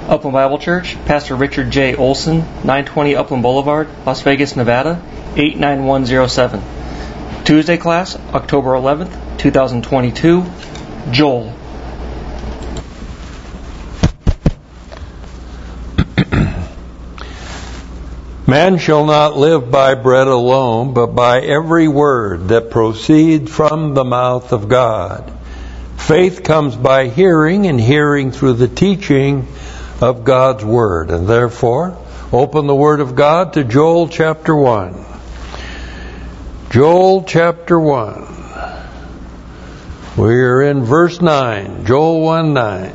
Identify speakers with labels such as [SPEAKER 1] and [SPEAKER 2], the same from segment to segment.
[SPEAKER 1] Upland Bible Church, Pastor Richard J. Olson, 920 Upland Boulevard, Las Vegas, Nevada, 89107. Tuesday class, October 11th, 2022, Joel.
[SPEAKER 2] Man shall not live by bread alone, but by every word that proceeds from the mouth of God. Faith comes by hearing, and hearing through the teaching of God's Word. And therefore, open the Word of God to Joel chapter 1. Joel chapter 1. We are in verse 9. Joel 1:9.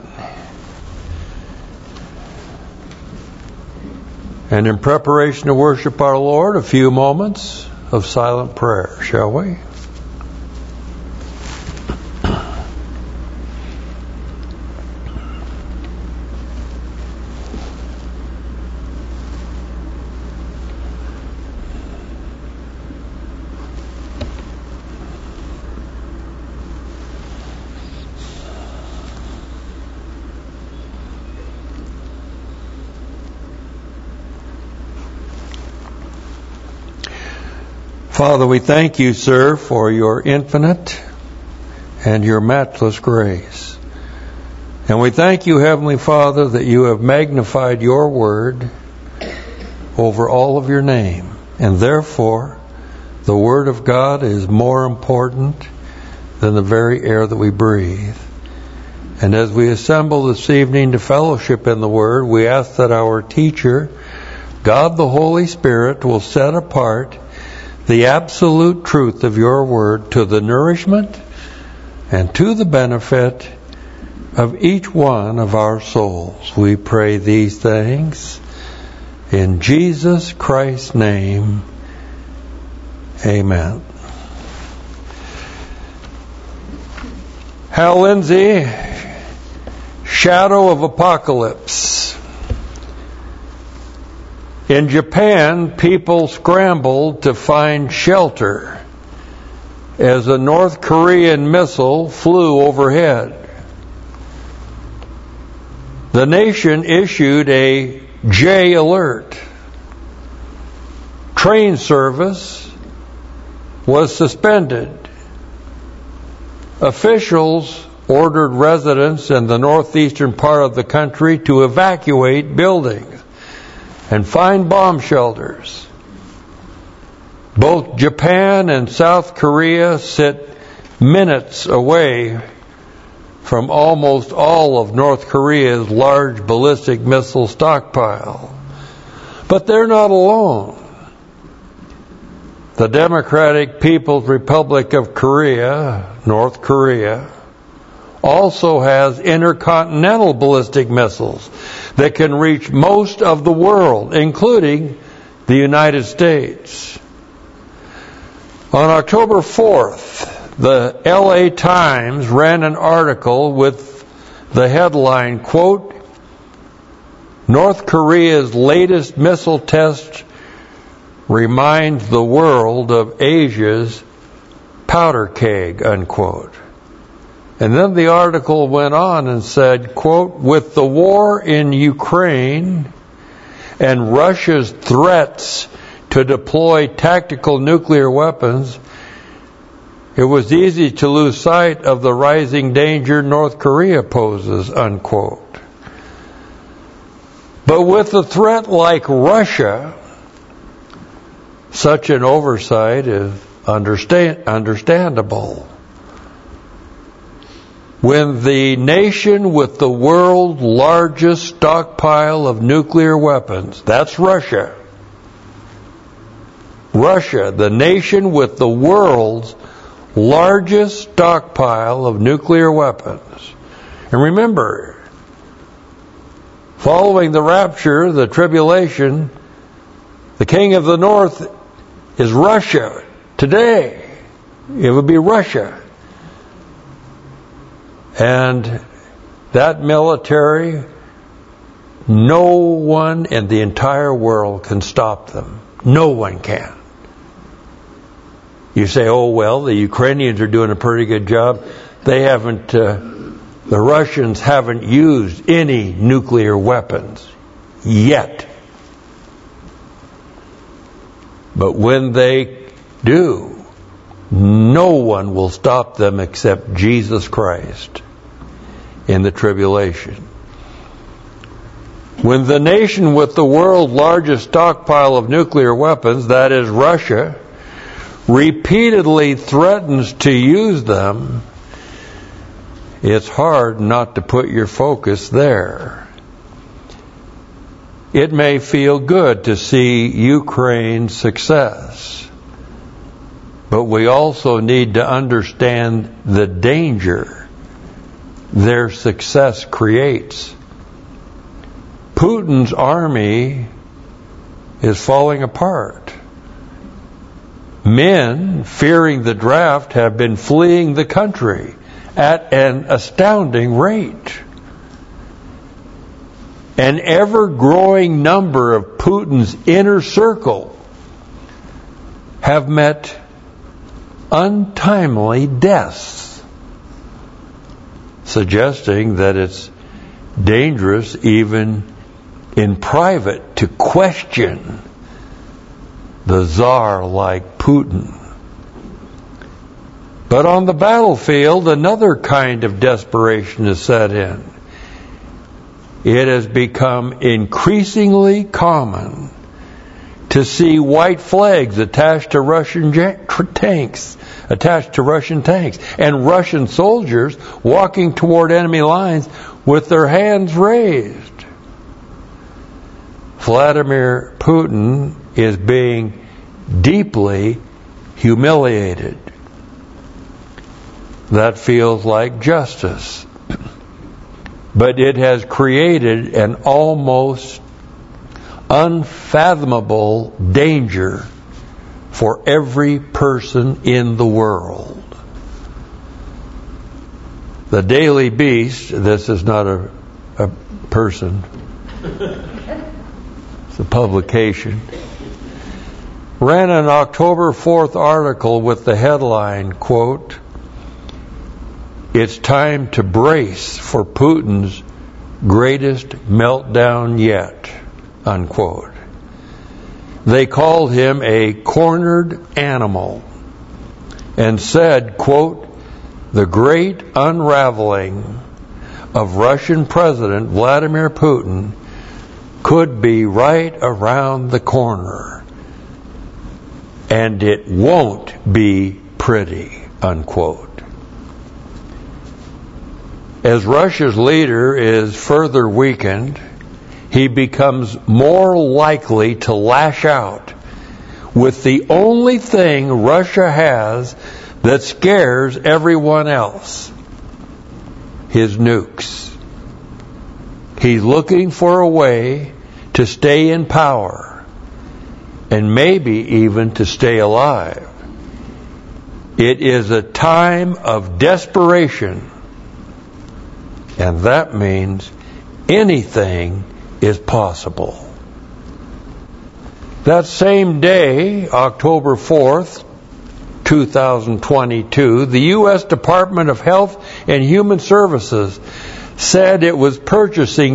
[SPEAKER 2] And in preparation to worship our Lord, a few moments of silent prayer, shall we? Father, we thank you, sir, for your infinite and your matchless grace. And we thank you, Heavenly Father, that you have magnified your word over all of your name. And therefore, the word of God is more important than the very air that we breathe. And as we assemble this evening to fellowship in the word, we ask that our teacher, God the Holy Spirit, will set apart the absolute truth of your word to the nourishment and to the benefit of each one of our souls. We pray these things in Jesus Christ's name. Amen. Hal Lindsey, Shadow of Apocalypse. In Japan, people scrambled to find shelter as a North Korean missile flew overhead. The nation issued a J alert. Train service was suspended. Officials ordered residents in the northeastern part of the country to evacuate buildings and find bomb shelters. Both Japan and South Korea sit minutes away from almost all of North Korea's large ballistic missile stockpile. But they're not alone. The Democratic People's Republic of Korea, North Korea, also has intercontinental ballistic missiles that can reach most of the world, including the United States. On October 4th, the LA Times ran an article with the headline, quote, "North Korea's latest missile test reminds the world of Asia's powder keg," unquote. And then the article went on and said, quote, "With the war in Ukraine and Russia's threats to deploy tactical nuclear weapons, it was easy to lose sight of the rising danger North Korea poses," unquote. But with a threat like Russia, such an oversight is understandable. When the nation with the world's largest stockpile of nuclear weapons, that's Russia. Russia, the nation with the world's largest stockpile of nuclear weapons. And remember, following the rapture, the tribulation, the king of the north is Russia. Today, it would be Russia. And that military, no one in the entire world can stop them. No one can. You say, oh, well, the Ukrainians are doing a pretty good job. They haven't The Russians haven't used any nuclear weapons yet. But when they do, no one will stop them except Jesus Christ in the tribulation. When the nation with the world's largest stockpile of nuclear weapons, that is Russia, repeatedly threatens to use them, it's hard not to put your focus there. It may feel good to see Ukraine's success, but we also need to understand the danger their success creates. Putin's army is falling apart. Men, fearing the draft, have been fleeing the country at an astounding rate. An ever-growing number of Putin's inner circle have met untimely deaths, suggesting that it's dangerous even in private to question the czar like Putin. But on the battlefield, another kind of desperation is set in. It has become increasingly common to see white flags attached to Russian tanks, and Russian soldiers walking toward enemy lines with their hands raised. Vladimir Putin is being deeply humiliated. That feels like justice. But it has created an almost unfathomable danger for every person in the world. The Daily Beast, this is not a person, it's a publication, ran an October 4th article with the headline, quote, "It's time to brace for Putin's greatest meltdown yet," unquote. They called him a cornered animal and said, quote, "The great unraveling of Russian President Vladimir Putin could be right around the corner, and it won't be pretty," unquote. As Russia's leader is further weakened, he becomes more likely to lash out with the only thing Russia has that scares everyone else: his nukes. He's looking for a way to stay in power, and maybe even to stay alive. It is a time of desperation, and that means anything is possible. That same day, October 4th, 2022, the U.S. Department of Health and Human Services said it was purchasing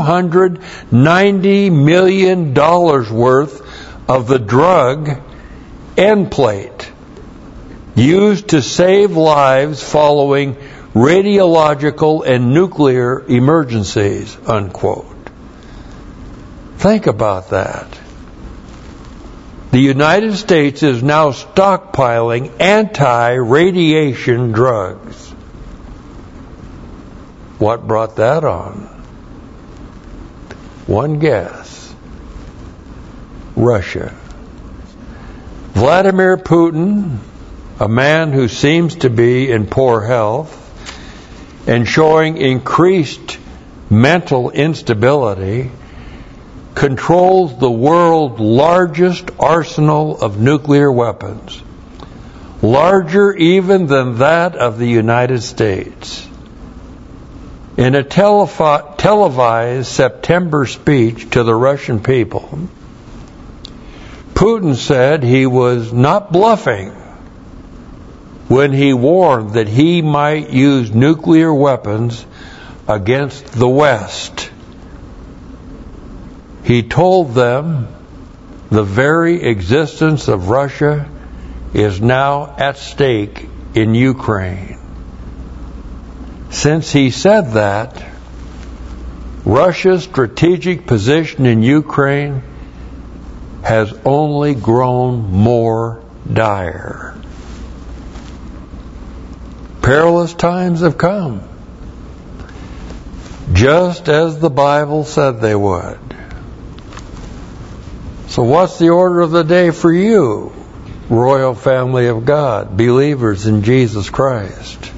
[SPEAKER 2] $290 million worth of the drug Nplate, used to save lives following radiological and nuclear emergencies, unquote. Think about that. The United States is now stockpiling anti-radiation drugs. What brought that on? One guess: Russia. Vladimir Putin, a man who seems to be in poor health and showing increased mental instability, controls the world's largest arsenal of nuclear weapons, larger even than that of the United States. In a televised September speech to the Russian people, Putin said he was not bluffing. when he warned that he might use nuclear weapons against the West. He told them the very existence of Russia is now at stake in Ukraine. Since he said that, Russia's strategic position in Ukraine has only grown more dire. Perilous times have come, just as the Bible said they would. So what's the order of the day for you, royal family of God, believers in Jesus Christ?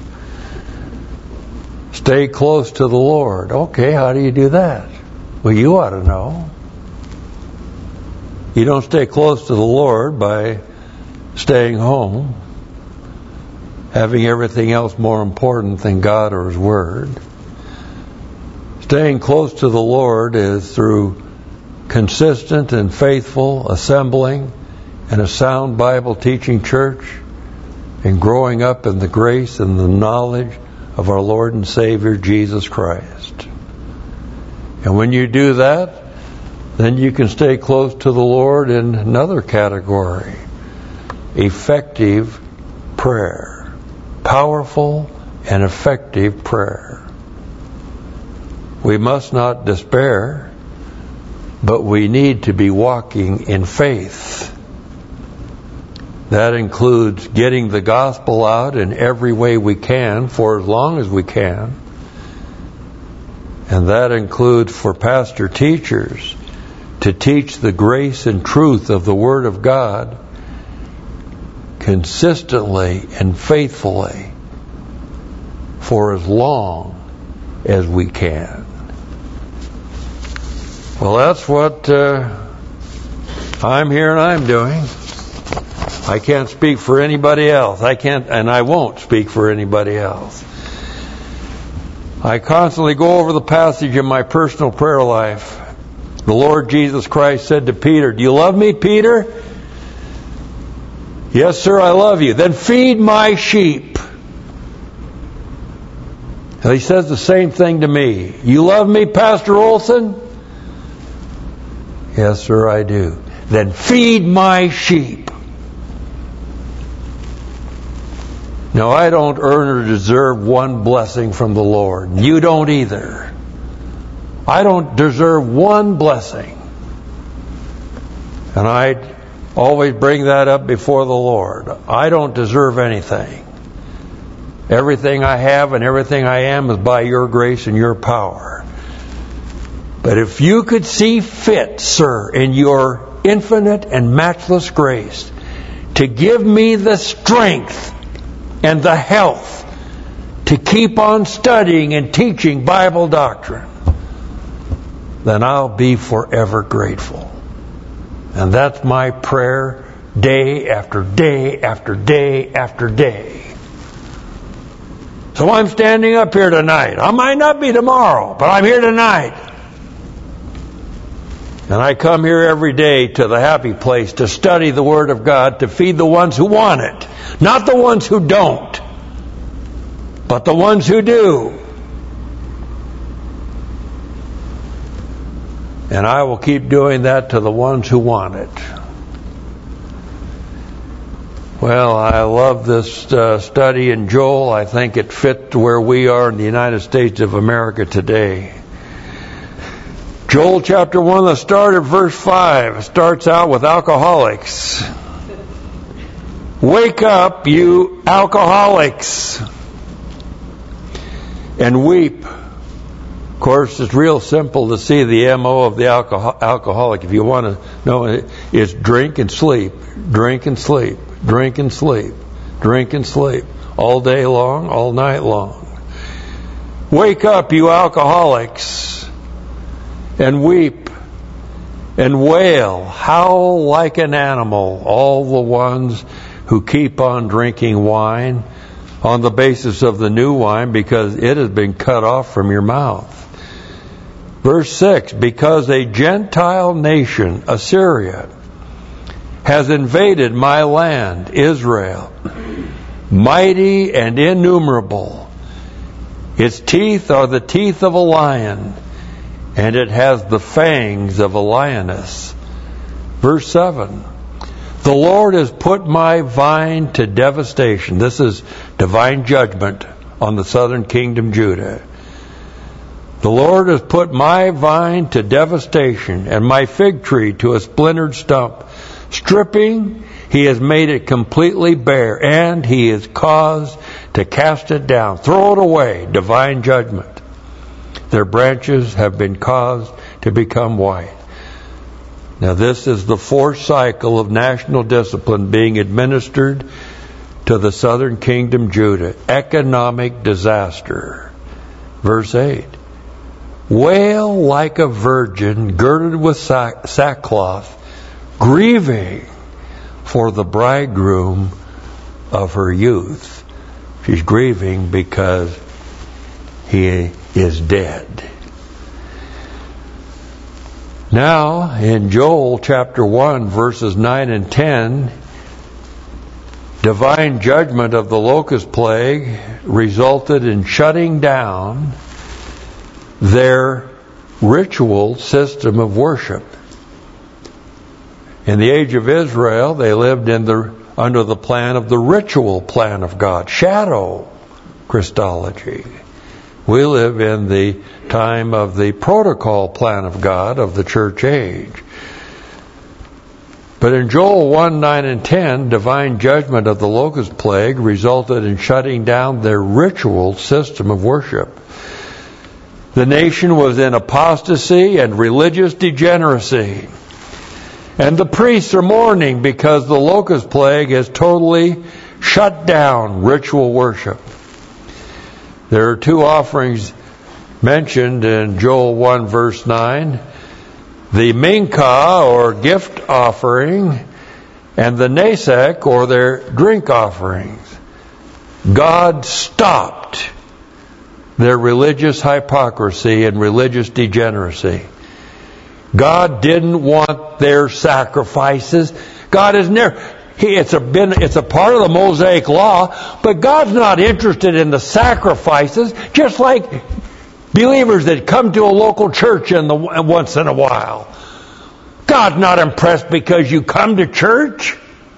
[SPEAKER 2] Stay close to the Lord. Okay, how do you do that? Well, you ought to know. You don't stay close to the Lord by staying home, having everything else more important than God or His Word. Staying close to the Lord is through consistent and faithful assembling in a sound Bible teaching church and growing up in the grace and the knowledge of our Lord and Savior Jesus Christ. And when you do that, then you can stay close to the Lord in another category: effective prayer. Powerful and effective prayer. We must not despair, but we need to be walking in faith. That includes getting the gospel out in every way we can, for as long as we can. And that includes for pastor teachers to teach the grace and truth of the Word of God consistently and faithfully for as long as we can. Well, that's what I'm here and I'm doing. I can't speak for anybody else. I can't, and I won't speak for anybody else. I constantly go over the passage in my personal prayer life. The Lord Jesus Christ said to Peter, "Do you love me, Peter?" "Yes, sir, I love you." "Then feed my sheep." And he says the same thing to me. "You love me, Pastor Olson?" "Yes, sir, I do." "Then feed my sheep." Now, I don't earn or deserve one blessing from the Lord. You don't either. I don't deserve one blessing. And I always bring that up before the Lord. I don't deserve anything. Everything I have and everything I am is by your grace and your power. But if you could see fit, sir, in your infinite and matchless grace, to give me the strength and the health to keep on studying and teaching Bible doctrine, then I'll be forever grateful. And that's my prayer day after day after day after day. So I'm standing up here tonight. I might not be tomorrow, but I'm here tonight. And I come here every day to the happy place to study the Word of God, to feed the ones who want it. Not the ones who don't, but the ones who do. And I will keep doing that to the ones who want it. Well, I love this study in Joel. I think it fits where we are in the United States of America today. Joel chapter 1, the start of verse 5, starts out with alcoholics. "Wake up, you alcoholics, and weep." Of course, it's real simple to see the MO of the alcoholic. If you want to know it, it's drink and sleep, drink and sleep, drink and sleep, drink and sleep, all day long, all night long. "Wake up, you alcoholics, and weep and wail, howl like an animal, all the ones who keep on drinking wine on the basis of the new wine, because it has been cut off from your mouth." Verse 6, "Because a Gentile nation, Assyria, has invaded my land, Israel, mighty and innumerable. Its teeth are the teeth of a lion, and it has the fangs of a lioness. Verse 7. The Lord has put my vine to devastation. This is divine judgment on the southern kingdom, Judah. The Lord has put my vine to devastation and my fig tree to a splintered stump. Stripping, he has made it completely bare, and he is caused to cast it down. Throw it away, divine judgment. Their branches have been caused to become white. Now this is the fourth cycle of national discipline being administered to the southern kingdom, Judah. Economic disaster. Verse 8. Wail like a virgin girded with sackcloth, grieving for the bridegroom of her youth. She's grieving because he is dead. Now, in Joel chapter 1, verses 9 and 10, divine judgment of the locust plague resulted in shutting down their ritual system of worship. In the age of Israel, they lived under the plan of the ritual plan of God, shadow Christology. We live in the time of the protocol plan of God of the church age. But in Joel 1, 9 and 10, divine judgment of the locust plague resulted in shutting down their ritual system of worship. The nation was in apostasy and religious degeneracy. And the priests are mourning because the locust plague has totally shut down ritual worship. There are two offerings mentioned in Joel 1 verse 9. The Mincha, or gift offering, and the Nesek, or their drink offerings. God stopped their religious hypocrisy and religious degeneracy. God didn't want their sacrifices. God has never... It's a part of the Mosaic law, but God's not interested in the sacrifices, just like believers that come to a local church once in a while. God's not impressed because you come to church.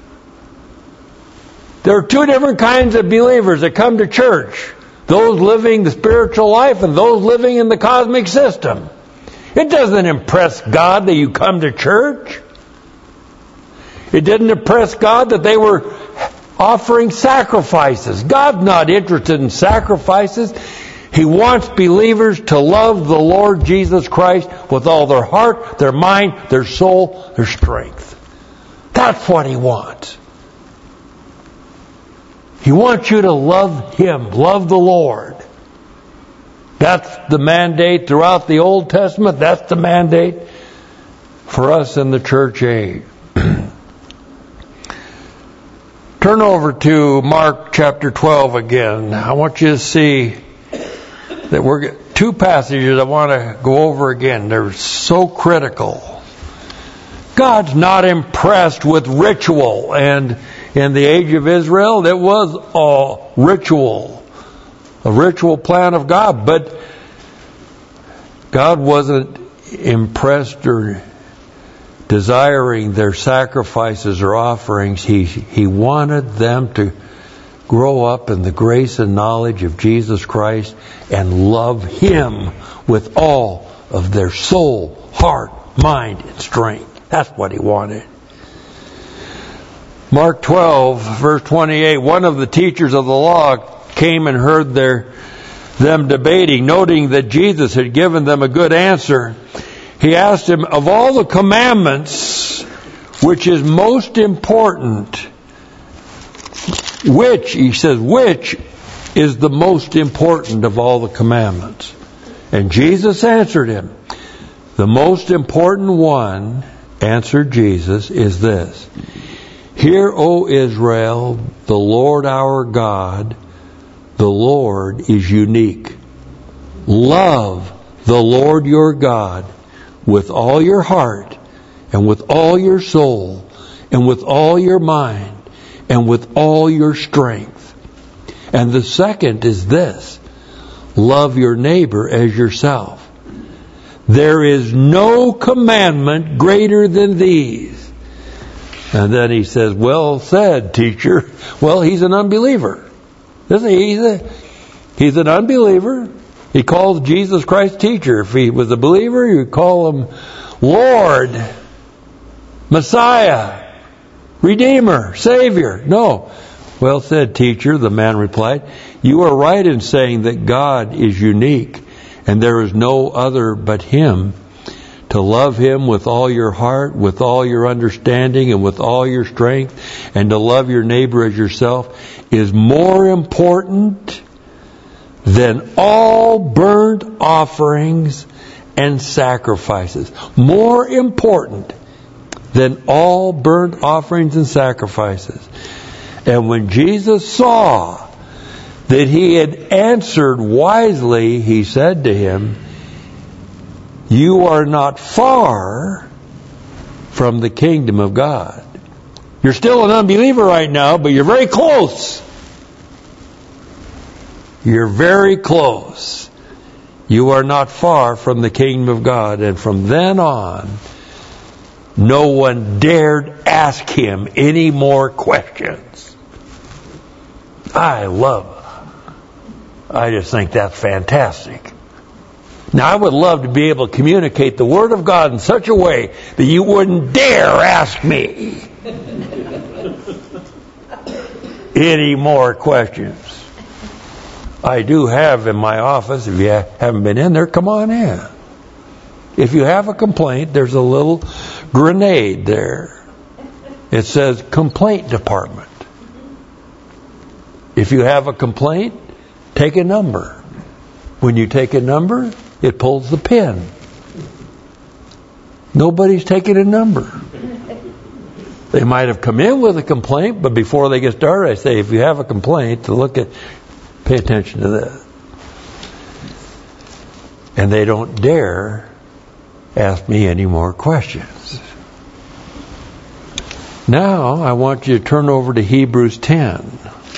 [SPEAKER 2] There are two different kinds of believers that come to church. Those living the spiritual life and those living in the cosmic system. It doesn't impress God that you come to church. It didn't impress God that they were offering sacrifices. God's not interested in sacrifices. He wants believers to love the Lord Jesus Christ with all their heart, their mind, their soul, their strength. That's what He wants. He wants you to love Him, love the Lord. That's the mandate throughout the Old Testament. That's the mandate for us in the church age. Turn over to Mark chapter 12 again. I want you to see that we're two passages I want to go over again. They're so critical. God's not impressed with ritual, and in the age of Israel, it was a ritual plan of God, but God wasn't impressed or desiring their sacrifices or offerings. He wanted them to grow up in the grace and knowledge of Jesus Christ and love Him with all of their soul, heart, mind, and strength. That's what He wanted. Mark 12, verse 28, one of the teachers of the law came and heard them debating, noting that Jesus had given them a good answer. He asked him, of all the commandments, which is most important, which is the most important of all the commandments? And Jesus answered him, the most important one, answered Jesus, is this. Hear, O Israel, the Lord our God, the Lord is unique. Love the Lord your God with all your heart, and with all your soul, and with all your mind, and with all your strength. And the second is this: love your neighbor as yourself. There is no commandment greater than these. And then he says, well said, teacher. Well, he's an unbeliever. He's an unbeliever. He calls Jesus Christ teacher. If he was a believer, you would call him Lord, Messiah, Redeemer, Savior. No. Well said, teacher, the man replied. You are right in saying that God is unique and there is no other but Him. To love Him with all your heart, with all your understanding, and with all your strength, and to love your neighbor as yourself is more important than all burnt offerings and sacrifices. More important than all burnt offerings and sacrifices. And when Jesus saw that he had answered wisely, he said to him, you are not far from the kingdom of God. You're still an unbeliever right now, but you're very close. You're very close. You are not far from the kingdom of God. And from then on, no one dared ask him any more questions. I just think that's fantastic. Now, I would love to be able to communicate the Word of God in such a way that you wouldn't dare ask me any more questions. I do have in my office, if you haven't been in there, come on in. If you have a complaint, there's a little grenade there. It says complaint department. If you have a complaint, take a number. When you take a number, it pulls the pin. Nobody's taking a number. They might have come in with a complaint, but before they get started, I say, if you have a complaint, pay attention to that. And they don't dare ask me any more questions. Now, I want you to turn over to Hebrews 10.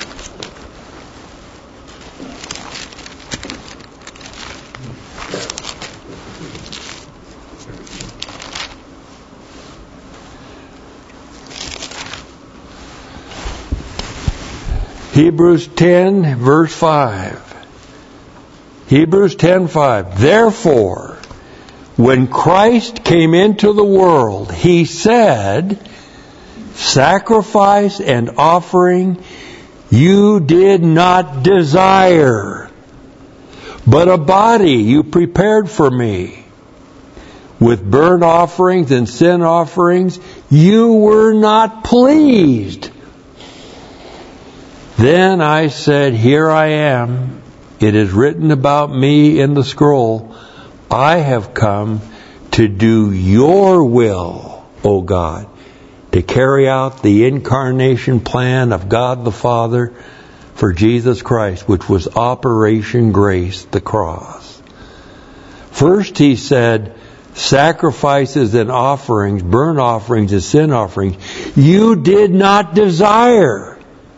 [SPEAKER 2] Hebrews 10, verse 5. Hebrews 10:5. Therefore, when Christ came into the world, He said, sacrifice and offering you did not desire, but a body you prepared for me. With burnt offerings and sin offerings you were not pleased. Then I said, here I am. It is written about me in the scroll. I have come to do your will, O God, to carry out the incarnation plan of God the Father for Jesus Christ, which was Operation Grace, the cross. First he said, sacrifices and offerings, burnt offerings and sin offerings, you did not desire.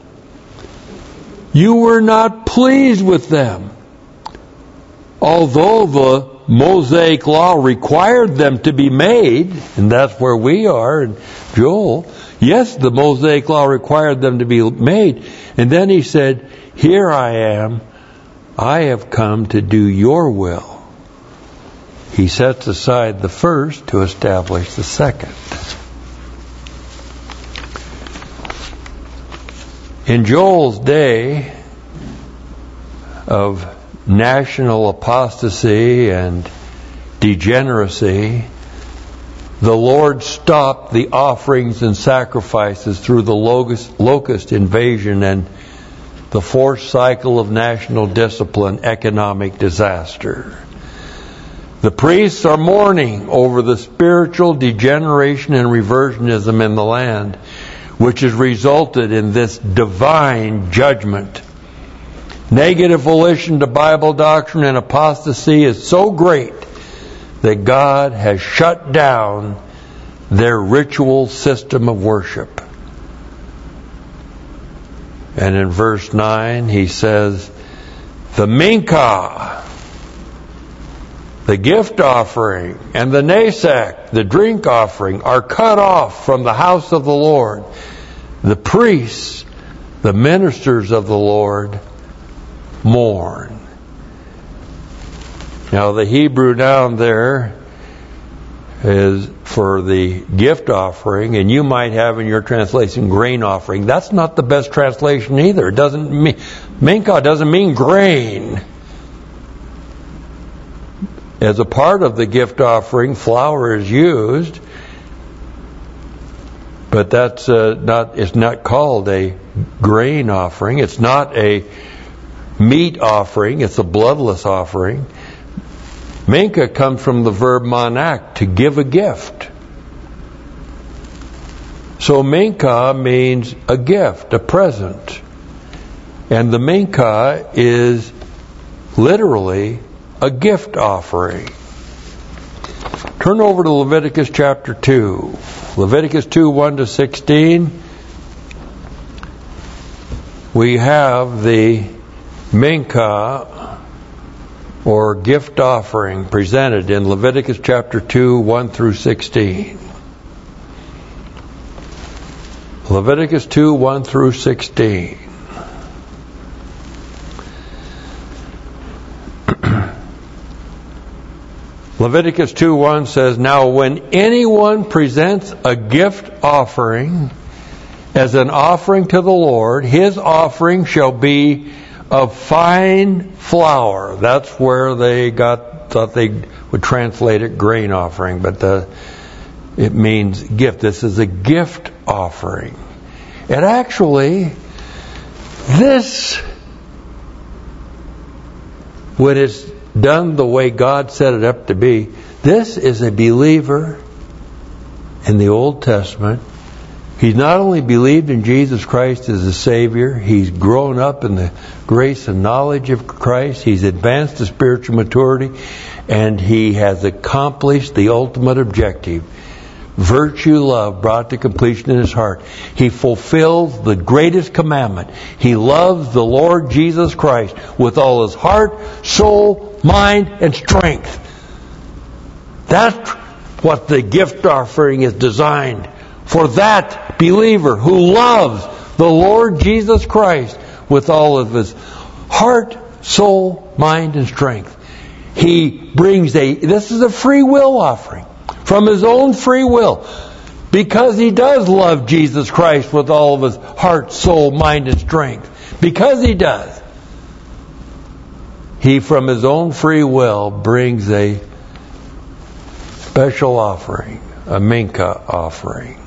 [SPEAKER 2] You were not pleased with them. Although the Mosaic law required them to be made, and that's where we are in Joel. Yes, the Mosaic law required them to be made. And then he said, here I am. I have come to do your will. He sets aside the first to establish the second. In Joel's day of national apostasy and degeneracy, the Lord stopped the offerings and sacrifices through the locust invasion and the forced cycle of national discipline, economic disaster. The priests are mourning over the spiritual degeneration and reversionism in the land, which has resulted in this divine judgment. Negative volition to Bible doctrine and apostasy is so great that God has shut down their ritual system of worship. And in verse 9 he says, the Mincha, the gift offering, and the Nesek, the drink offering, are cut off from the house of the Lord. The priests, the ministers of the Lord, mourn. Now the Hebrew down there is for the gift offering, and you might have in your translation grain offering. That's not the best translation either. It doesn't mean, Mincha doesn't mean grain. As a part of the gift offering, flour is used, but that's it's not called a grain offering. It's not a meat offering. It's a bloodless offering. Mincha comes from the verb manak, to give a gift. So Mincha means a gift, a present. And the Mincha is literally a gift offering. Turn over to Leviticus chapter 2. Leviticus 2, 1-16. We have the Mincha, or gift offering, presented in Leviticus chapter 2, 1-16. Leviticus 2, 1-16. Leviticus 2:1 says, now when anyone presents a gift offering as an offering to the Lord, his offering shall be of fine flour. That's where they thought they would translate it grain offering, but it means gift. This is a gift offering. And actually, this, when it's done the way God set it up to be, this is a believer in the Old Testament. He's not only believed in Jesus Christ as a Savior, he's grown up in the grace and knowledge of Christ, he's advanced to spiritual maturity, and he has accomplished the ultimate objective. Virtue, love, brought to completion in his heart. He fulfills the greatest commandment. He loves the Lord Jesus Christ with all his heart, soul, mind, and strength. That's what the gift offering is designed for, that believer who loves the Lord Jesus Christ with all of his heart, soul, mind, and strength. He brings this is a free will offering from his own free will, because he does love Jesus Christ with all of his heart, soul, mind, and strength. Because he does, he from his own free will brings a special offering, a Mincha offering.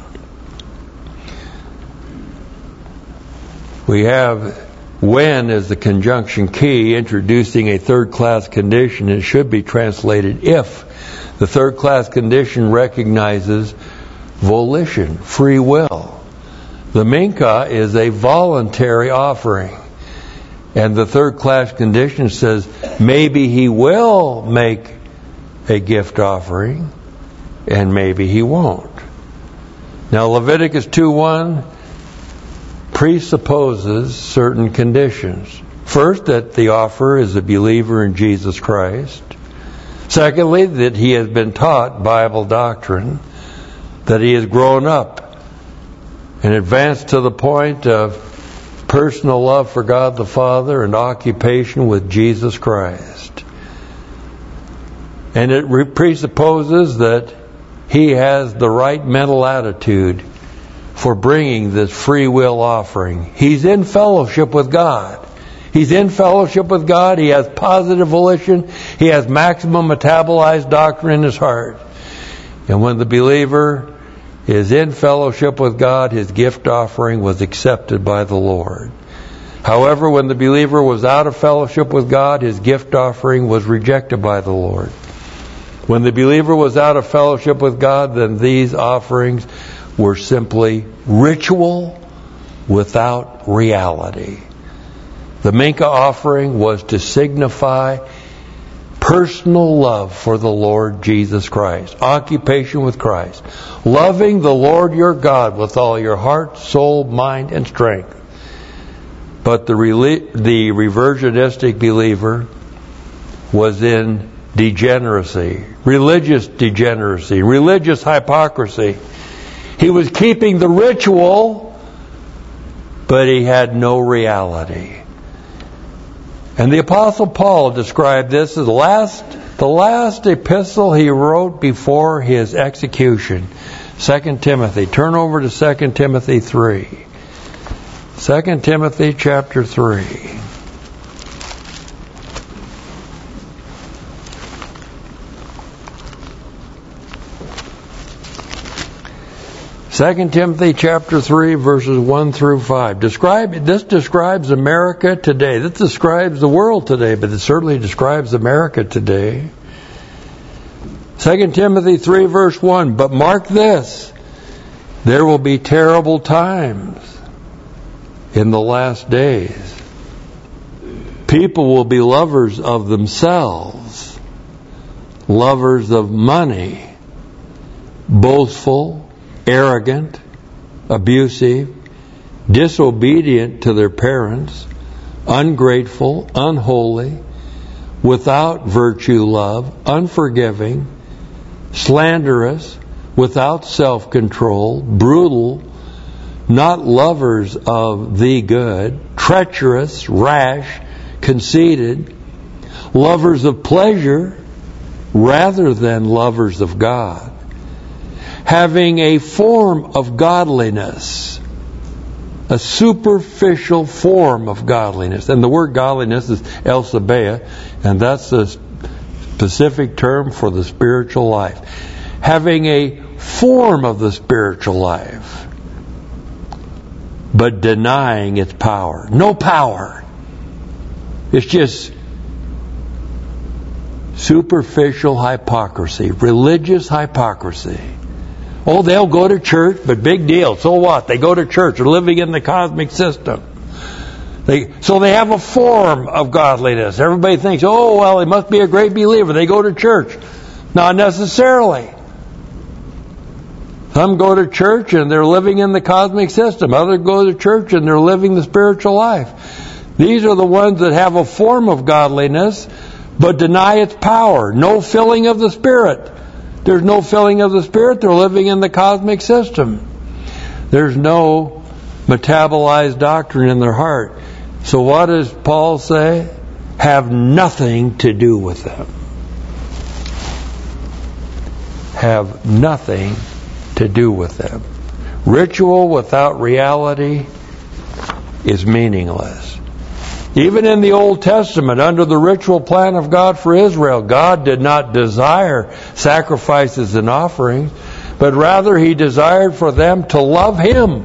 [SPEAKER 2] We have when as the conjunction key, introducing a third-class condition. It should be translated if. The third-class condition recognizes volition, free will. The Mincha is a voluntary offering. And the third-class condition says maybe he will make a gift offering and maybe he won't. Now Leviticus 2:1 presupposes certain conditions. First, that the offerer is a believer in Jesus Christ. Secondly, that he has been taught Bible doctrine, that he has grown up and advanced to the point of personal love for God the Father and occupation with Jesus Christ. And it presupposes that he has the right mental attitude for bringing this free will offering. He's in fellowship with God. He's in fellowship with God. He has positive volition. He has maximum metabolized doctrine in his heart. And when the believer is in fellowship with God, his gift offering was accepted by the Lord. However, when the believer was out of fellowship with God, his gift offering was rejected by the Lord. When the believer was out of fellowship with God, then these offerings were simply ritual without reality. The Mincha offering was to signify personal love for the Lord Jesus Christ, occupation with Christ, loving the Lord your God with all your heart, soul, mind, and strength. But the reversionistic believer was in degeneracy, religious degeneracy, religious hypocrisy. He was keeping the ritual, but he had no reality. And the Apostle Paul described this as the last epistle he wrote before his execution. 2 Timothy. Turn over to 2 Timothy 3. 2 Timothy chapter 3. Second Timothy chapter 3 verses 1 through 5. This describes America today. This describes the world today, but it certainly describes America today. 2 Timothy 3 verse 1. But mark this, there will be terrible times in the last days. People will be lovers of themselves, lovers of money, boastful, arrogant, abusive, disobedient to their parents, ungrateful, unholy, without virtue love, unforgiving, slanderous, without self-control, brutal, not lovers of the good, treacherous, rash, conceited, lovers of pleasure rather than lovers of God, having a form of godliness, a superficial form of godliness. And the word godliness is elsebea, and that's the specific term for the spiritual life. Having a form of the spiritual life, but denying its power. No power. It's just superficial hypocrisy, religious hypocrisy. Oh, they'll go to church, but big deal. So what? They go to church. They're living in the cosmic system. So they have a form of godliness. Everybody thinks, oh, well, they must be a great believer. They go to church. Not necessarily. Some go to church and they're living in the cosmic system. Others go to church and they're living the spiritual life. These are the ones that have a form of godliness, but deny its power. No filling of the Spirit. There's no filling of the Spirit. They're living in the cosmic system. There's no metabolized doctrine in their heart. So what does Paul say? Have nothing to do with them. Have nothing to do with them. Ritual without reality is meaningless. Even in the Old Testament, under the ritual plan of God for Israel, God did not desire sacrifices and offerings, but rather He desired for them to love Him.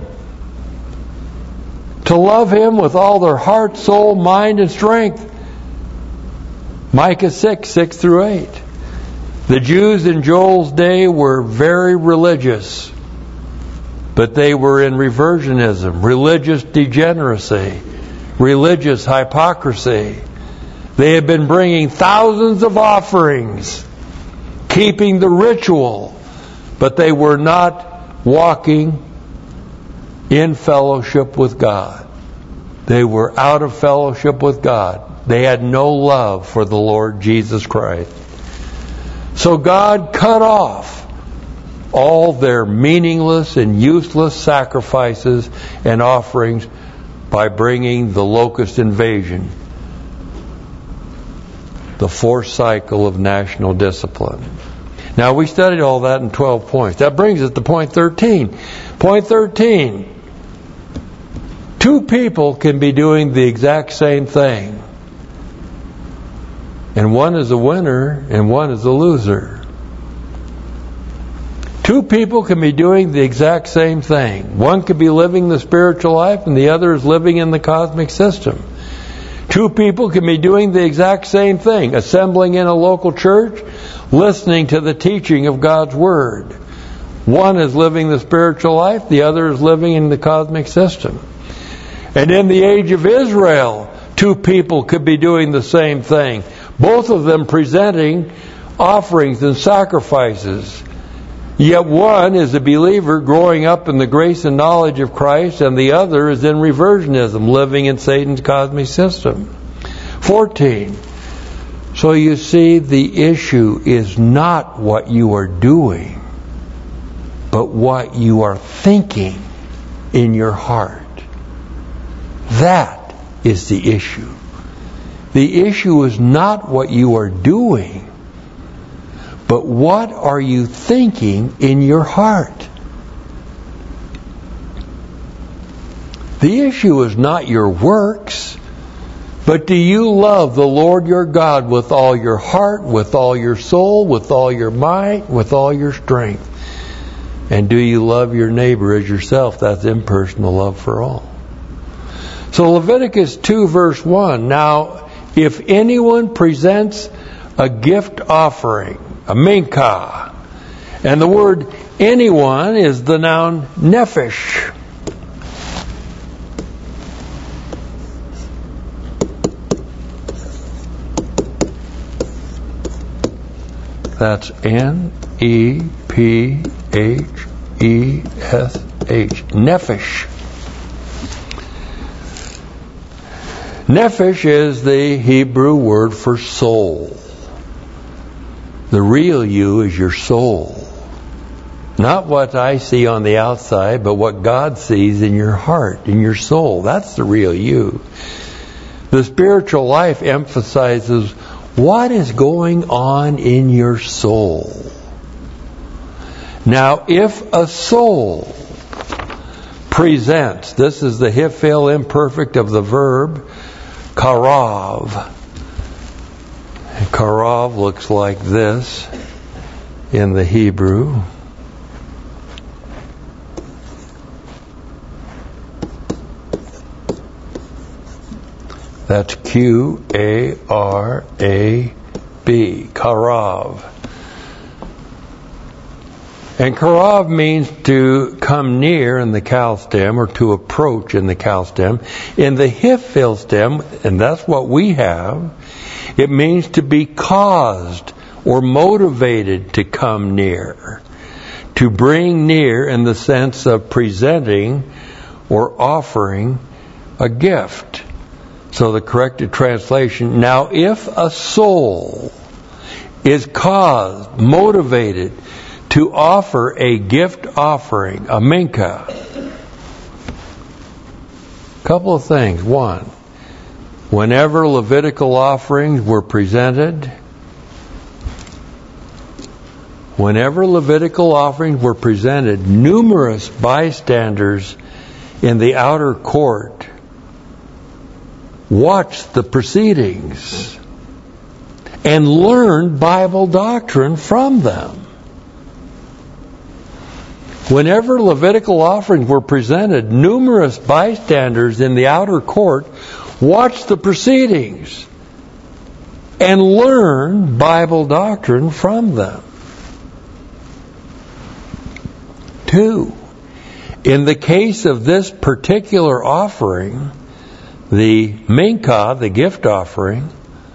[SPEAKER 2] To love Him with all their heart, soul, mind, and strength. Micah 6, 6 through 8. The Jews in Joel's day were very religious, but they were in reversionism, religious degeneracy, religious hypocrisy. They had been bringing thousands of offerings, keeping the ritual, but they were not walking in fellowship with God. They were out of fellowship with God. They had no love for the Lord Jesus Christ. So God cut off all their meaningless and useless sacrifices and offerings by bringing the locust invasion, the fourth cycle of national discipline. Now, we studied all that in 12 points. That brings us to point 13. Point 13. Two people can be doing the exact same thing. And one is a winner and one is a loser. Two people can be doing the exact same thing. One could be living the spiritual life and the other is living in the cosmic system. Two people can be doing the exact same thing, assembling in a local church, listening to the teaching of God's Word. One is living the spiritual life, the other is living in the cosmic system. And in the age of Israel, two people could be doing the same thing. Both of them presenting offerings and sacrifices Yet one is a believer growing up in the grace and knowledge of Christ, and the other is in reversionism, living in Satan's cosmic system. 14. So you see, the issue is not what you are doing, but what you are thinking in your heart. That is the issue. The issue is not what you are doing, but what are you thinking in your heart? The issue is not your works, but do you love the Lord your God with all your heart, with all your soul, with all your might, with all your strength? And do you love your neighbor as yourself? That's impersonal love for all. So Leviticus 2 verse 1, now if anyone presents a gift offering, a minkah, and the word anyone is the noun nephesh. That's N-E-P-H-E-S-H. Nephesh. Nephesh is the Hebrew word for soul. The real you is your soul. Not what I see on the outside, but what God sees in your heart, in your soul. That's the real you. The spiritual life emphasizes what is going on in your soul. Now, if a soul presents, this is the hifil imperfect of the verb, karav. And karav looks like this in the Hebrew. That's Q-A-R-A-B, karav. And karav means to come near in the kal stem, or to approach in the kal stem. In the hifil stem, and that's what we have, it means to be caused or motivated to come near. To bring near in the sense of presenting or offering a gift. So the corrected translation, now if a soul is caused, motivated to offer a gift offering, a minkah, couple of things. One, whenever Levitical offerings were presented, numerous bystanders in the outer court watched the proceedings and learned Bible doctrine from them. Whenever Levitical offerings were presented, numerous bystanders in the outer court watched the proceedings and learned Bible doctrine from them. 2, in the case of this particular offering, the minkah, the gift offering,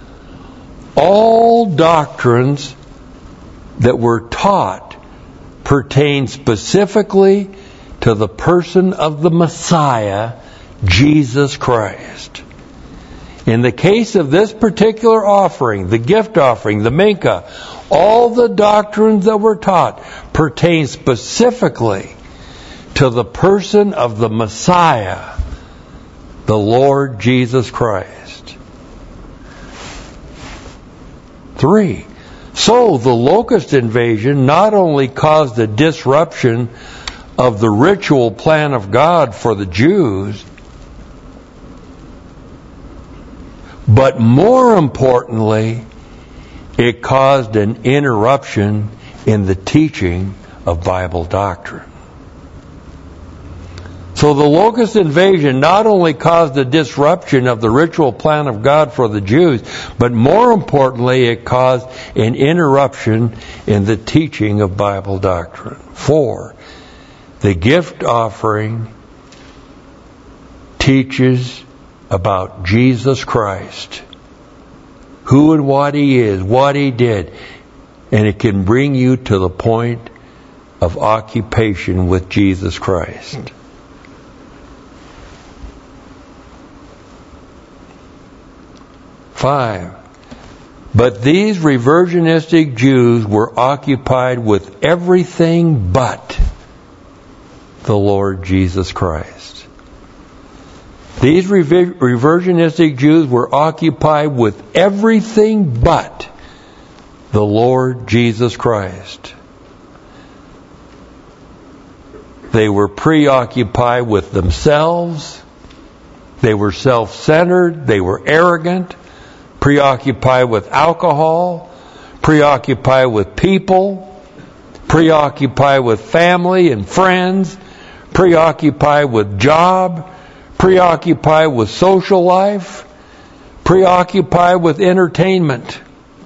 [SPEAKER 2] all doctrines that were taught pertain specifically to the person of the Messiah, Jesus Christ. In the case of this particular offering, the gift offering, the minkah, all the doctrines that were taught pertain specifically to the person of the Messiah, the Lord Jesus Christ. 3, so the locust invasion not only caused a disruption of the ritual plan of God for the Jews, but more importantly, it caused an interruption in the teaching of Bible doctrine. So the locust invasion not only caused a disruption of the ritual plan of God for the Jews, but more importantly, it caused an interruption in the teaching of Bible doctrine. 4, the gift offering teaches about Jesus Christ, who and what He is, what He did, and it can bring you to the point of occupation with Jesus Christ. Five. But these reversionistic Jews were occupied with everything but the Lord Jesus Christ. These reversionistic Jews were occupied with everything but the Lord Jesus Christ. They were preoccupied with themselves. They were self-centered. They were arrogant. Preoccupied with alcohol. Preoccupied with people. Preoccupied with family and friends. Preoccupied with job. Preoccupied with social life. Preoccupied with entertainment.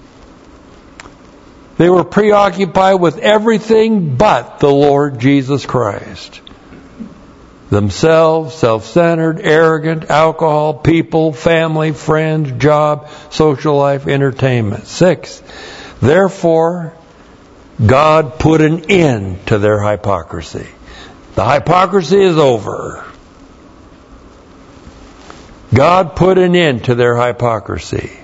[SPEAKER 2] They were preoccupied with everything but the Lord Jesus Christ. Themselves, self-centered, arrogant, alcohol, people, family, friends, job, social life, entertainment. 6. Therefore, God put an end to their hypocrisy. The hypocrisy is over. God put an end to their hypocrisy.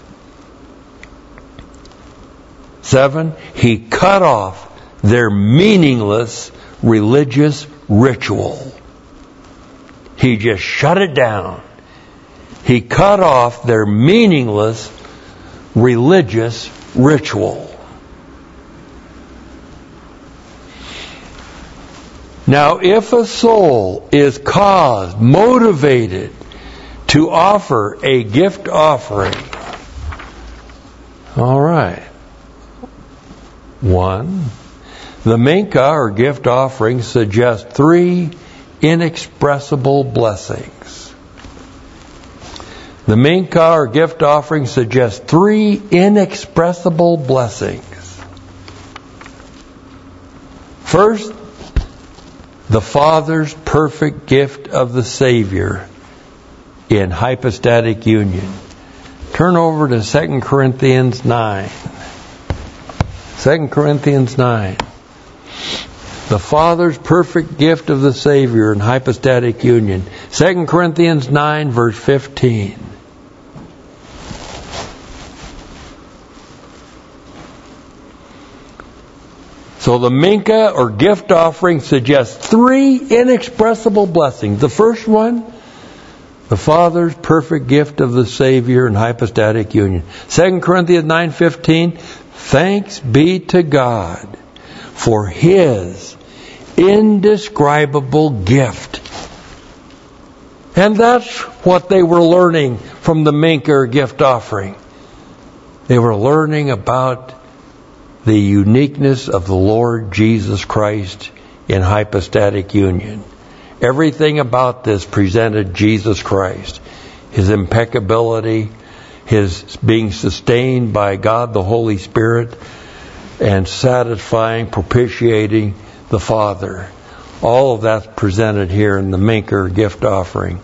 [SPEAKER 2] 7. He cut off their meaningless religious ritual. He just shut it down. He cut off their meaningless religious ritual. Now, if a soul is caused, motivated to offer a gift offering, all right. 1. The mincha or gift offering suggests 3 inexpressible blessings. The mincha or gift offering suggests 3 inexpressible blessings. First, the Father's perfect gift of the Savior in hypostatic union. Turn over to 2 Corinthians 9. 2 Corinthians 9. The Father's perfect gift of the Savior in hypostatic union. 2 Corinthians 9, verse 15. So the mincha or gift offering suggests 3 inexpressible blessings. The first one, the Father's perfect gift of the Savior in hypostatic union. 2 Corinthians 9:15. Thanks be to God for His indescribable gift. And that's what they were learning from the mincha or gift offering. They were learning about the uniqueness of the Lord Jesus Christ in hypostatic union. Everything about this presented Jesus Christ. His impeccability, His being sustained by God the Holy Spirit, and satisfying, propitiating the Father. All of that's presented here in the mincha or gift offering.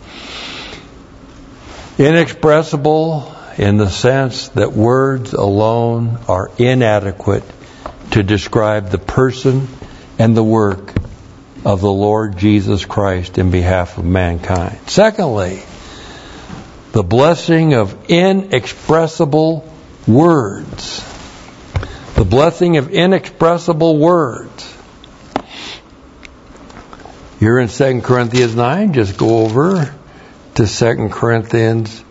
[SPEAKER 2] Inexpressible in the sense that words alone are inadequate to describe the person and the work of the Lord Jesus Christ in behalf of mankind. Secondly, the blessing of inexpressible words. The blessing of inexpressible words. You're in 2 Corinthians 9. Just go over to 2 Corinthians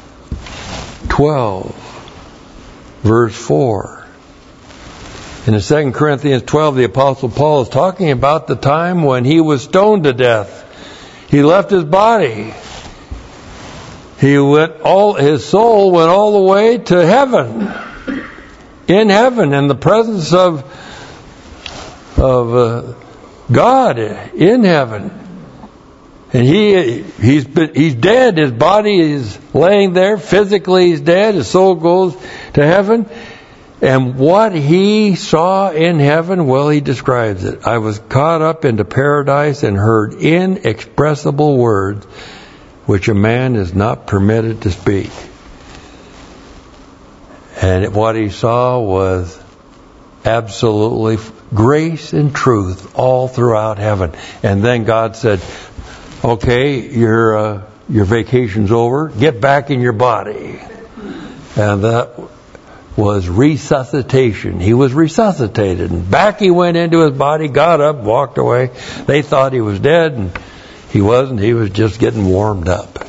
[SPEAKER 2] 12, verse 4. In 2 Corinthians 12, the Apostle Paul is talking about the time when he was stoned to death. He left his body. His soul went all the way to heaven. In heaven, in the presence of God in heaven. And he's dead. His body is laying there. Physically he's dead. His soul goes to heaven. And what he saw in heaven, well, he describes it. I was caught up into paradise and heard inexpressible words which a man is not permitted to speak. And what he saw was absolutely grace and truth all throughout heaven. And then God said, okay, your vacation's over. Get back in your body. And that was resuscitation. He was resuscitated. And back he went into his body, got up, walked away. They thought he was dead, and he wasn't. He was just getting warmed up,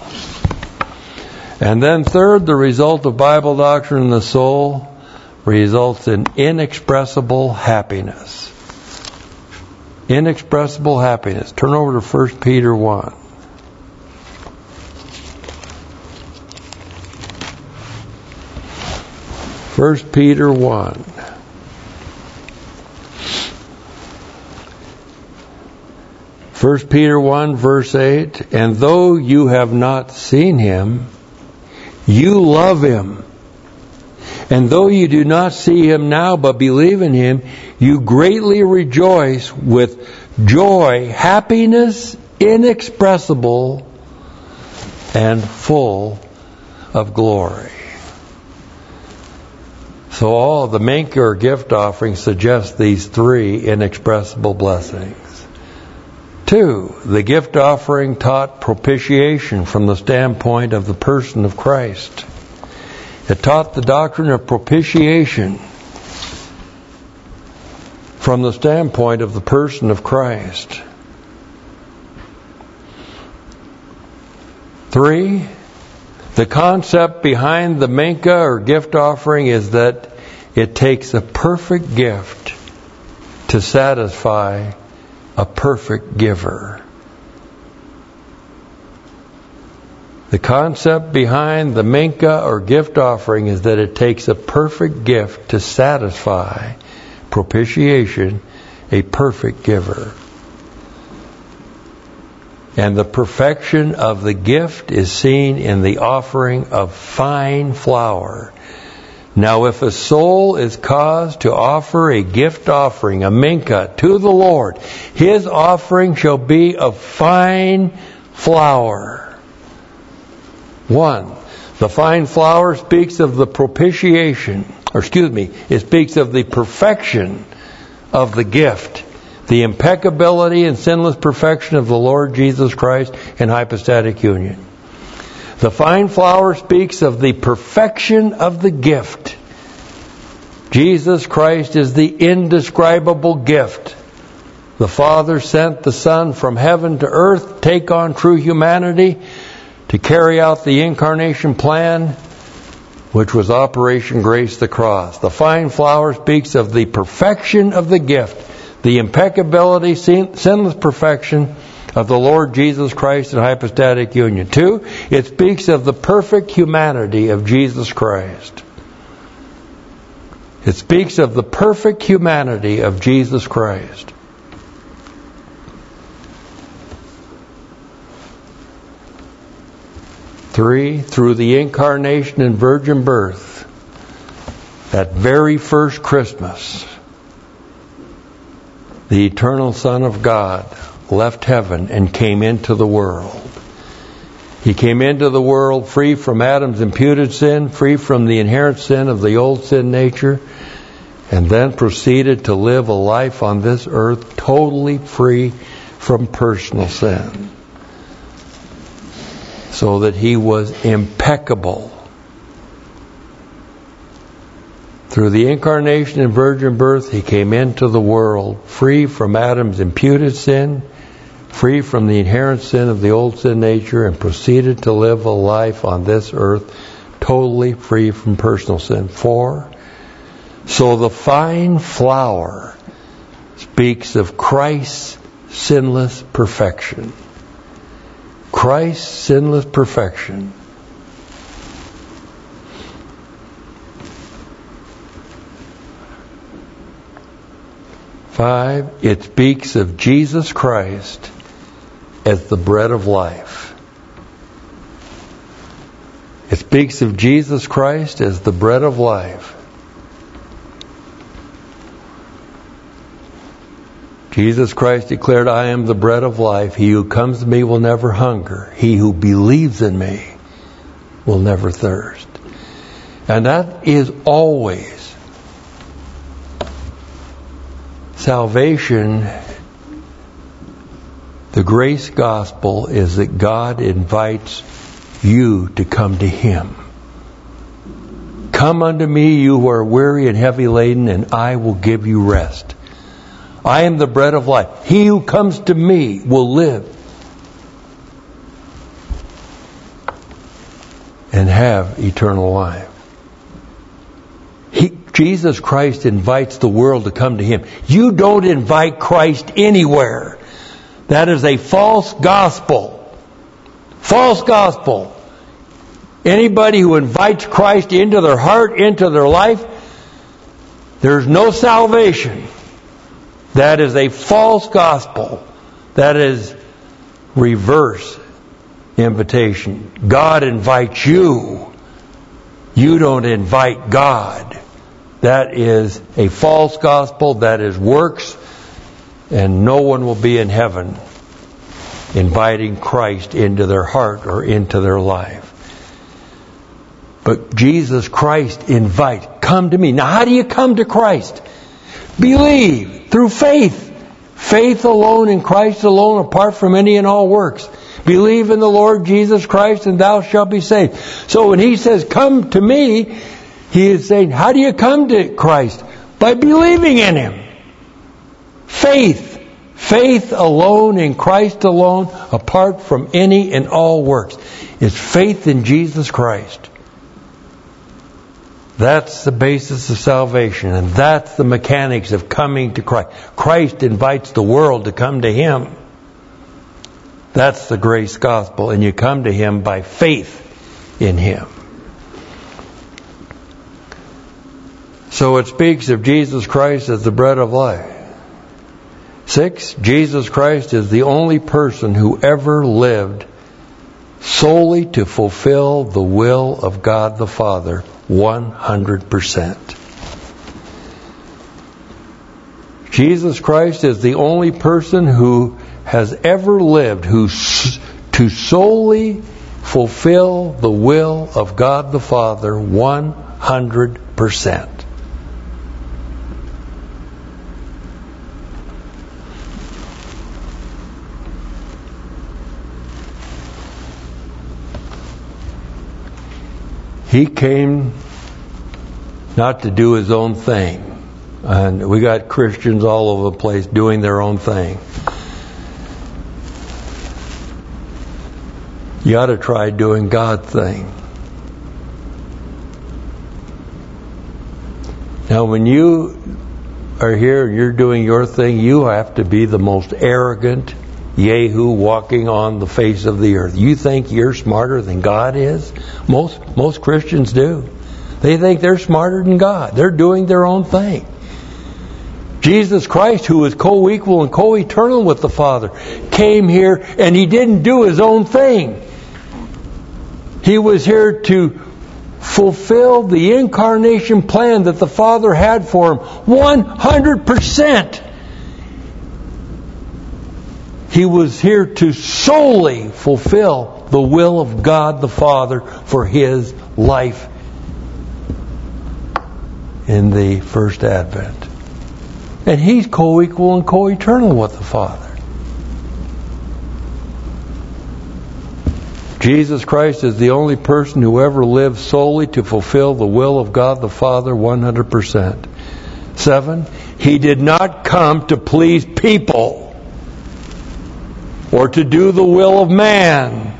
[SPEAKER 2] And then third, the result of Bible doctrine in the soul results in inexpressible happiness. Inexpressible happiness. Turn over to 1 Peter 1. 1 Peter 1. First Peter 1 verse 8, and though you have not seen him, you love him. And though you do not see him now, but believe in him, you greatly rejoice with joy, happiness inexpressible and full of glory. So all the Mincha or gift offering suggests these three inexpressible blessings. 2, the gift offering taught propitiation from the standpoint of the person of Christ. It taught the doctrine of propitiation from the standpoint of the person of Christ. 3, the concept behind the Mincha or gift offering is that it takes a perfect gift to satisfy a perfect giver. The concept behind the Mincha or gift offering is that it takes a perfect gift to satisfy propitiation, a perfect giver. And the perfection of the gift is seen in the offering of fine flour. Now if a soul is caused to offer a gift offering, a Mincha, to the Lord, his offering shall be of fine flour. 1. The fine flour speaks of the propitiation, it speaks of the perfection of the gift, the impeccability and sinless perfection of the Lord Jesus Christ in hypostatic union. The fine flour speaks of the perfection of the gift. Jesus Christ is the indescribable gift. The Father sent the Son from heaven to earth, take on true humanity, to carry out the incarnation plan, which was Operation Grace the Cross. The fine flour speaks of the perfection of the gift, the impeccability, sinless perfection of the Lord Jesus Christ in hypostatic union. 2, it speaks of the perfect humanity of Jesus Christ. It speaks of the perfect humanity of Jesus Christ. 3, through the incarnation and virgin birth, that very first Christmas, the eternal Son of God left heaven and came into the world. He came into the world free from Adam's imputed sin, free from the inherent sin of the old sin nature, and then proceeded to live a life on this earth totally free from personal sin, so that he was impeccable. Through the incarnation and virgin birth, he came into the world free from Adam's imputed sin, free from the inherent sin of the old sin nature, and proceeded to live a life on this earth totally free from personal sin. 4, so the fine flour speaks of Christ's sinless perfection. Christ's sinless perfection. 5, it speaks of Jesus Christ as the bread of life. It speaks of Jesus Christ as the bread of life. Jesus Christ declared, I am the bread of life. He who comes to me will never hunger. He who believes in me will never thirst. And that is always Salvation, the grace gospel, is that God invites you to come to Him. Come unto me, you who are weary and heavy laden, and I will give you rest. I am the bread of life. He who comes to me will live and have eternal life. Jesus Christ invites the world to come to Him. You don't invite Christ anywhere. That is a false gospel. False gospel. Anybody who invites Christ into their heart, into their life, there's no salvation. That is a false gospel. That is reverse invitation. God invites you. You don't invite God. That is a false gospel. That is works. And no one will be in heaven inviting Christ into their heart or into their life. But Jesus Christ invites, come to me. Now how do you come to Christ? Believe through faith. Faith alone in Christ alone, apart from any and all works. Believe in the Lord Jesus Christ and thou shalt be saved. So when He says, come to me, He is saying, how do you come to Christ? By believing in Him. Faith. Faith alone in Christ alone, apart from any and all works. It's faith in Jesus Christ. That's the basis of salvation, and that's the mechanics of coming to Christ. Christ invites the world to come to Him. That's the grace gospel, and you come to Him by faith in Him. So it speaks of Jesus Christ as the bread of life. 6, Jesus Christ is the only person who ever lived solely to fulfill the will of God the Father 100%. Jesus Christ is the only person who has ever lived to solely fulfill the will of God the Father 100%. He came not to do His own thing. And we got Christians all over the place doing their own thing. You ought to try doing God's thing. Now when you are here and you're doing your thing, you have to be the most arrogant Yahoo walking on the face of the earth. You think you're smarter than God is? Most Christians do. They think they're smarter than God. They're doing their own thing. Jesus Christ, who is co-equal and co-eternal with the Father, came here and He didn't do His own thing. He was here to fulfill the incarnation plan that the Father had for Him 100%. He was here to solely fulfill the will of God the Father for His life in the first advent. And He's co-equal and co-eternal with the Father. Jesus Christ is the only person who ever lived solely to fulfill the will of God the Father 100%. 7, He did not come to please people or to do the will of man.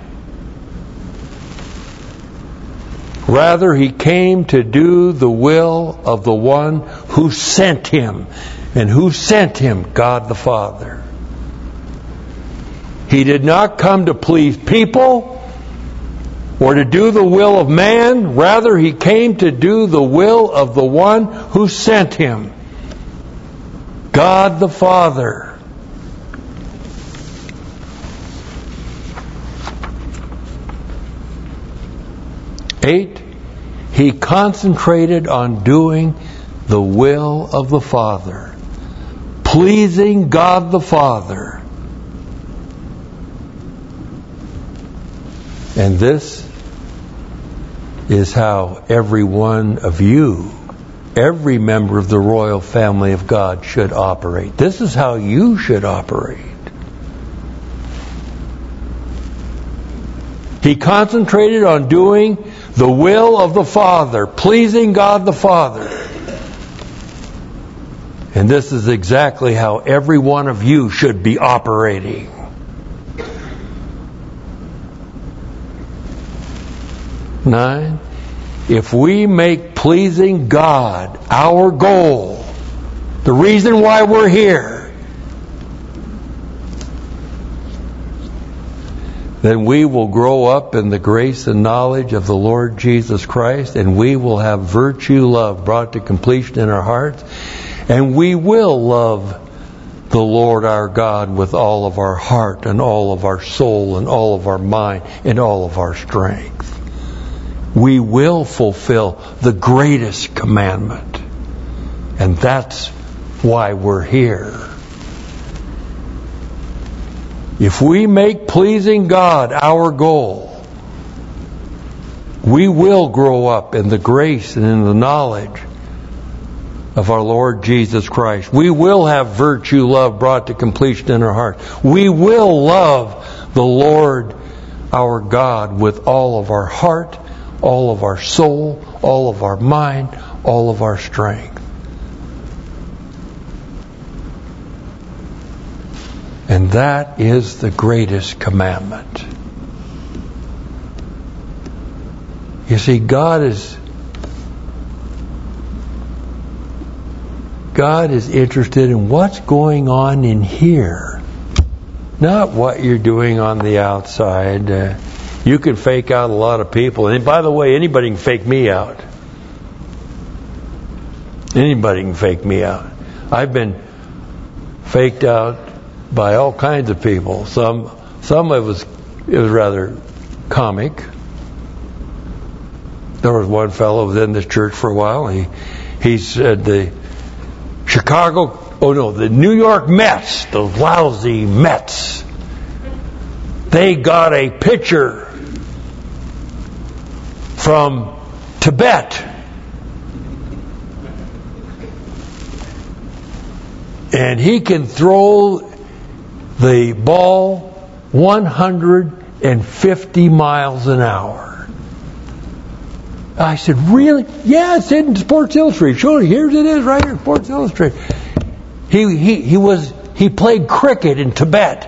[SPEAKER 2] Rather, He came to do the will of the one who sent Him. And who sent Him? God the Father. He did not come to please people or to do the will of man. Rather, He came to do the will of the one who sent Him. God the Father. 8, He concentrated on doing the will of the Father, pleasing God the Father. And this is how every one of you every member of the royal family of God should operate. This is how you should operate. He concentrated on doing the will of the Father, pleasing God the Father. And this is exactly how every one of you should be operating. Nine, if we make pleasing God our goal, the reason why we're here, then we will grow up in the grace and knowledge of the Lord Jesus Christ, and we will have virtue, love brought to completion in our hearts, and we will love the Lord our God with all of our heart and all of our soul and all of our mind and all of our strength. We will fulfill the greatest commandment. And that's why we're here. If we make pleasing God our goal, we will grow up in the grace and in the knowledge of our Lord Jesus Christ. We will have virtue, love brought to completion in our heart. We will love the Lord our God with all of our heart, all of our soul, all of our mind, all of our strength. And that is the greatest commandment. You see, God is interested in what's going on in here, not what you're doing on the outside. You can fake out a lot of people. And by the way, anybody can fake me out. Anybody can fake me out. I've been faked out by all kinds of people. Some it was rather comic. There was one fellow who was in this church for a while. He said the New York Mets, those lousy Mets, they got a pitcher from Tibet. And he can throw the ball 150 miles an hour. I said, really? Yeah, it's in Sports Illustrated. Sure, here it is right here, Sports Illustrated. He played cricket in Tibet.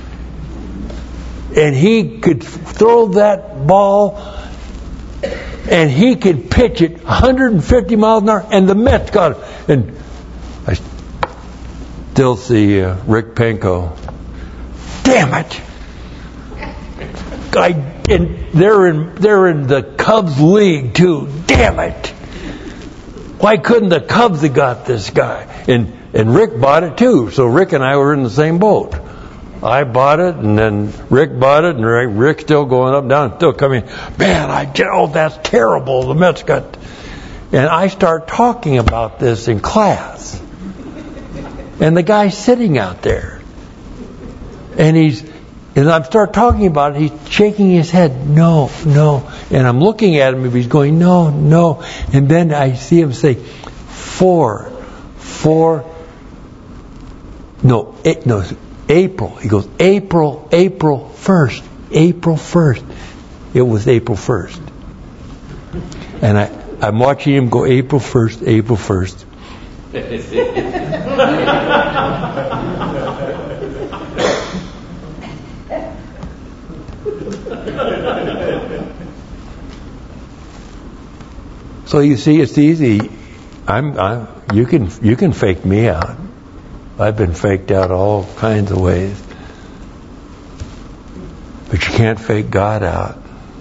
[SPEAKER 2] And he could throw that ball and he could pitch it 150 miles an hour, and the Mets got it. And I still see Rick Penko. Damn it! And they're in the Cubs league too. Damn it! Why couldn't the Cubs have got this guy? And Rick bought it too. So Rick and I were in the same boat. I bought it, and then Rick bought it, and Rick's still going up, down, still coming. Man, that's terrible. The Mets got. And I start talking about this in class, and the guy's sitting out there, and I start talking about it. He's shaking his head, no, and I'm looking at him, and he's going, no, and then I see him say, April. He goes, April 1st. April 1st. It was April 1st. And I'm watching him go, April 1st, April 1st. So you see, it's easy. You can fake me out. I've been faked out all kinds of ways. But you can't fake God out.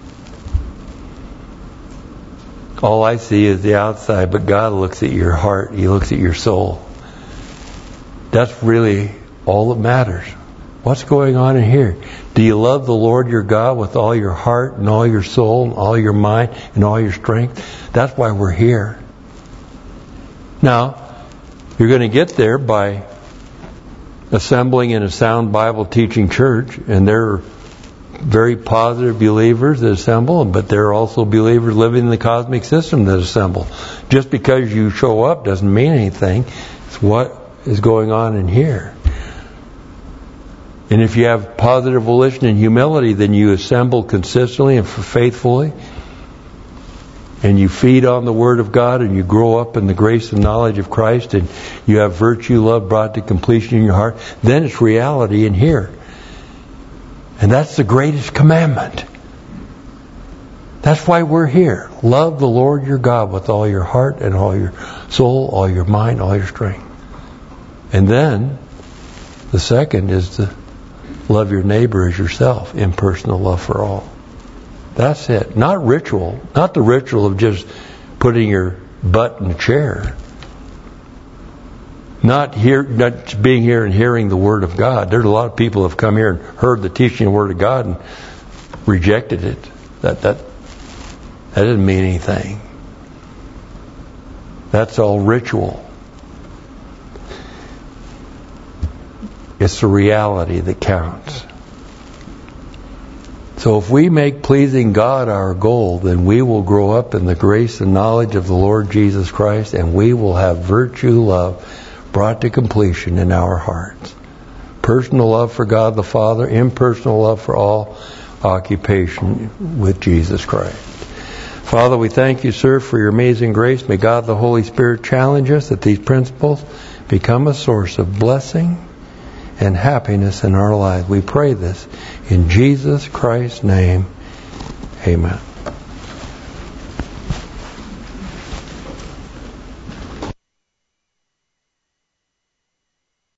[SPEAKER 2] All I see is the outside, but God looks at your heart. He looks at your soul. That's really all that matters. What's going on in here? Do you love the Lord your God with all your heart and all your soul and all your mind and all your strength? That's why we're here. Now, you're going to get there by assembling in a sound Bible teaching church, and they're very positive believers that assemble, but there are also believers living in the cosmic system that assemble. Just because you show up doesn't mean anything. It's what is going on in here. And if you have positive volition and humility, then you assemble consistently and faithfully, and you feed on the Word of God, and you grow up in the grace and knowledge of Christ, and you have virtue, love brought to completion in your heart, then it's reality in here. And that's the greatest commandment. That's why we're here. Love the Lord your God with all your heart and all your soul, all your mind, all your strength. And then the second is to love your neighbor as yourself, impersonal love for all. That's it. Not ritual. Not the ritual of just putting your butt in a chair. Not being here and hearing the Word of God. There's a lot of people who have come here and heard the teaching of the Word of God and rejected it. That doesn't mean anything. That's all ritual. It's the reality that counts. So if we make pleasing God our goal, then we will grow up in the grace and knowledge of the Lord Jesus Christ, and we will have virtue, love brought to completion in our hearts. Personal love for God the Father, impersonal love for all, occupation with Jesus Christ. Father, we thank you, sir, for your amazing grace. May God the Holy Spirit challenge us that these principles become a source of blessing and happiness in our lives. We pray this in Jesus Christ's name. Amen.